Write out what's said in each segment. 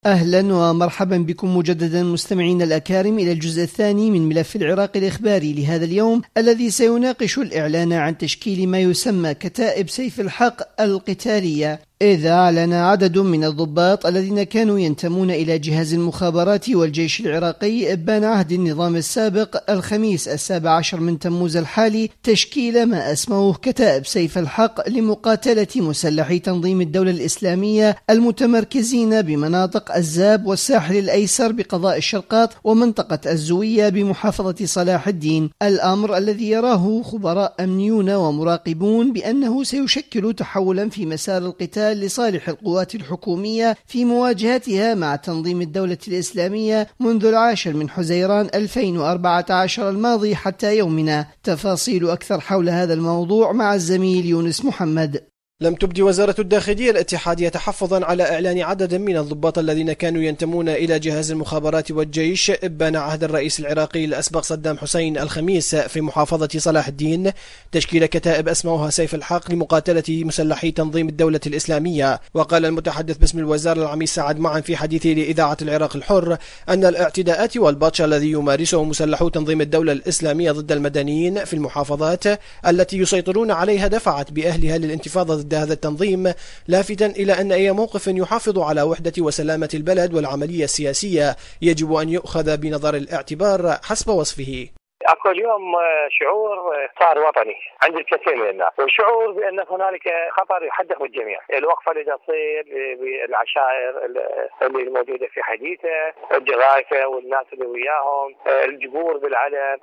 أهلا ومرحبا بكم مجددا مستمعين الأكارم إلى الجزء الثاني من ملف العراق الإخباري لهذا اليوم، الذي سيناقش الإعلان عن تشكيل ما يسمى كتائب سيف الحق القتالية. إذا أعلن عدد من الضباط الذين كانوا ينتمون إلى جهاز المخابرات والجيش العراقي إبان عهد النظام السابق الخميس 17 من تموز الحالي تشكيل ما أسموه كتائب سيف الحق لمقاتلة مسلحي تنظيم الدولة الإسلامية المتمركزين بمناطق الزاب والساحل الأيسر بقضاء الشرقاط ومنطقة الزوية بمحافظة صلاح الدين، الأمر الذي يراه خبراء أمنيون ومراقبون بأنه سيشكل تحولا في مسار القتال لصالح القوات الحكومية في مواجهتها مع تنظيم الدولة الإسلامية منذ 10 من حزيران 2014 الماضي حتى يومنا. تفاصيل أكثر حول هذا الموضوع مع الزميل يونس محمد. لم تبدي وزارة الداخلية الاتحادية تحفظا على إعلان عدد من الضباط الذين كانوا ينتمون إلى جهاز المخابرات والجيش إبان عهد الرئيس العراقي الأسبق صدام حسين الخميس في محافظة صلاح الدين تشكيل كتائب أسموها سيف الحق لمقاتلة مسلحي تنظيم الدولة الإسلامية. وقال المتحدث باسم الوزارة العميد سعد معن في حديثه لإذاعة العراق الحر أن الاعتداءات والبطش الذي يمارسه مسلحو تنظيم الدولة الإسلامية ضد المدنيين في المحافظات التي يسيطرون عليها دفعت بأهلها للانتفاضة ضد هذا التنظيم، لافتا إلى أن أي موقف يحافظ على وحدة وسلامة البلد والعملية السياسية يجب أن يؤخذ بنظر الاعتبار حسب وصفه. اكو اليوم شعور صار وطني عند الكثير من الناس، وشعور بان هنالك خطر يحدق بالجميع. الوقفه اللي تصير بالعشائر اللي موجوده في حديثه، الجغايفه والناس اللي وياهم، الجبور بالعلم،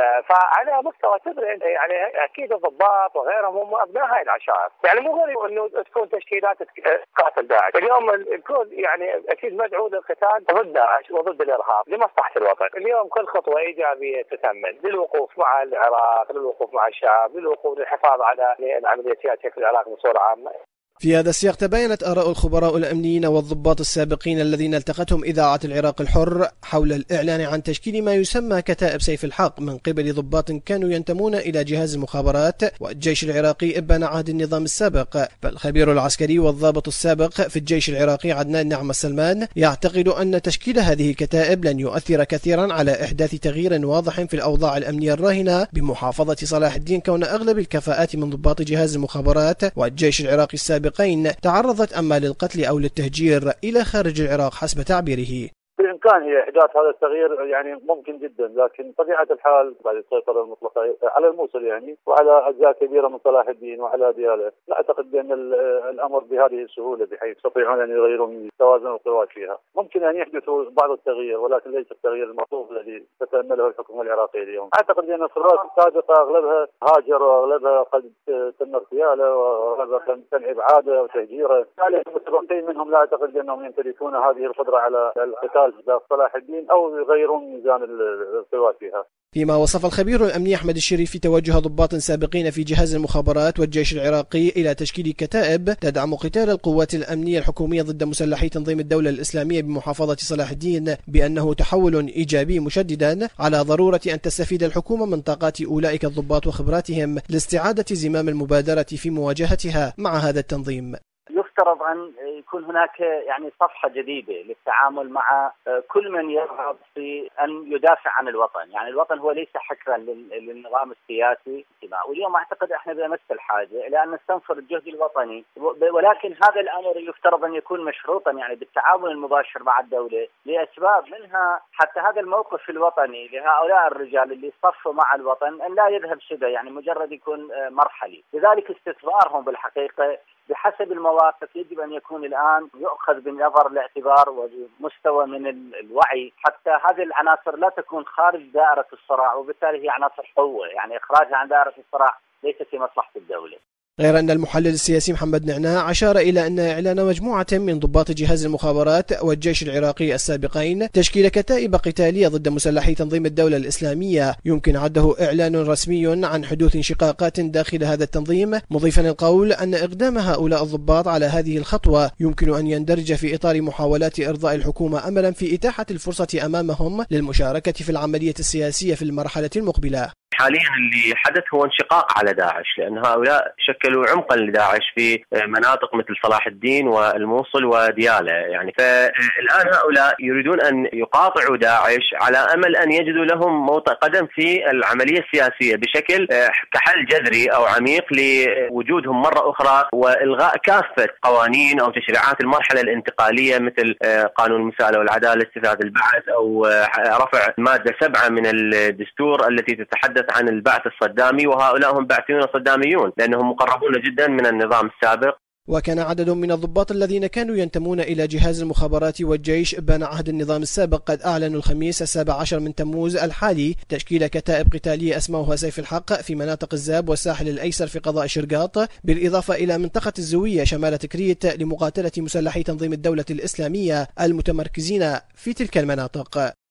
فعلى مستوى تدري يعني اكيد الضباط وغيرهم هم ابناء هاي العشائر، يعني مو غريب انه تكون تشكيلات تقاتل داعش. اليوم الكل يعني اكيد مدعو للقتال ضد داعش وضد الارهاب لمصلحه الوطن. اليوم كل خطوه ايجابيه تتم للوقوف مع العراق، للوقوف مع الشعب، للوقوف للحفاظ على العملية السياسية في العراق بصورة عامة. في هذا السياق تباينت آراء الخبراء الأمنيين والضباط السابقين الذين التقتهم إذاعة العراق الحر حول الإعلان عن تشكيل ما يسمى كتائب سيف الحق من قبل ضباط كانوا ينتمون إلى جهاز المخابرات والجيش العراقي إبان عهد النظام السابق. فالخبير العسكري والضابط السابق في الجيش العراقي عدنان نعم السلمان يعتقد أن تشكيل هذه الكتائب لن يؤثر كثيرا على إحداث تغيير واضح في الأوضاع الأمنية الراهنة بمحافظة صلاح الدين، كون أغلب الكفاءات من ضباط جهاز المخابرات والجيش العراقي السابق تعرضت أما للقتل أو للتهجير إلى خارج العراق حسب تعبيره. بإمكان هي إحداث هذا التغيير يعني ممكن جدا، لكن طبيعة الحال بعد السيطرة المطلقة على الموصل يعني وعلى أجزاء كبيرة من صلاح الدين وعلى ديالى، لا أعتقد بأن الأمر بهذه السهولة بحيث يستطيعون أن يغيرون توازن القوات فيها. ممكن أن يحدثوا بعض التغيير ولكن ليس التغيير المطلوب الذي تتأمله الحكومة العراقية اليوم. أعتقد بأن الخبرات السابقة أغلبها هاجر وأغلبها قد تم اغتياله وأغلبها تم إبعاده وتهجيره، يعني المتبقين منهم لا أعتقد بأنهم يمتلكون هذه القدرة على القتال صلاح الدين أو يغيرون ميزان القوات فيها. فيما وصف الخبير الأمني أحمد الشريفي توجه ضباط سابقين في جهاز المخابرات والجيش العراقي إلى تشكيل كتائب تدعم قتال القوات الأمنية الحكومية ضد مسلحي تنظيم الدولة الإسلامية بمحافظة صلاح الدين بأنه تحول إيجابي، مشددا على ضرورة أن تستفيد الحكومة من طاقات أولئك الضباط وخبراتهم لاستعادة زمام المبادرة في مواجهتها مع هذا التنظيم. يفترض أن يكون هناك يعني صفحة جديدة للتعامل مع كل من يرغب في أن يدافع عن الوطن. يعني الوطن هو ليس حكرا للنظام السياسي، واليوم أعتقد احنا بنفس الحاجة إلى أن نستنفر الجهد الوطني، ولكن هذا الأمر يفترض أن يكون مشروطا يعني بالتعاون المباشر مع الدولة لأسباب، منها حتى هذا الموقف الوطني لهؤلاء الرجال اللي صفوا مع الوطن أن لا يذهب سدى، يعني مجرد يكون مرحلي. لذلك استثمارهم بالحقيقة بحسب المواقف يجب أن يكون الآن يؤخذ بنظر الاعتبار ومستوى من الوعي حتى هذه العناصر لا تكون خارج دائرة الصراع، وبالتالي هي عناصر قوة، يعني إخراجها عن دائرة الصراع ليس في مصلحة الدولة. غير أن المحلل السياسي محمد نعناع أشار إلى أن إعلان مجموعة من ضباط جهاز المخابرات والجيش العراقي السابقين تشكيل كتائب قتالية ضد مسلحي تنظيم الدولة الإسلامية يمكن عده إعلان رسمي عن حدوث انشقاقات داخل هذا التنظيم، مضيفا القول أن إقدام هؤلاء الضباط على هذه الخطوة يمكن أن يندرج في إطار محاولات إرضاء الحكومة أملا في إتاحة الفرصة أمامهم للمشاركة في العملية السياسية في المرحلة المقبلة. حاليا اللي حدث هو انشقاق على داعش، لأن هؤلاء شكلوا عمقا لداعش في مناطق مثل صلاح الدين والموصل وديالى يعني. فالآن هؤلاء يريدون أن يقاطعوا داعش على أمل أن يجدوا لهم موطئ قدم في العملية السياسية بشكل كحل جذري أو عميق لوجودهم مرة أخرى وإلغاء كافة قوانين أو تشريعات المرحلة الانتقالية مثل قانون المساءلة والعدالة، استفادة البعث، أو رفع مادة 7 من الدستور التي تتحدث عن البعث الصدامي، وهؤلاء هم بعثيون صداميون لأنهم مقربون جدا من النظام السابق. وكان عدد من الضباط الذين كانوا ينتمون إلى جهاز المخابرات والجيش إبان عهد النظام السابق قد أعلنوا الخميس 17 من تموز الحالي تشكيل كتائب قتالية أسموها سيف الحق في مناطق الزاب والساحل الأيسر في قضاء شرقاط، بالإضافة إلى منطقة الزوية شمال تكريت لمقاتلة مسلحي تنظيم الدولة الإسلامية المتمركزين في تلك المناطق.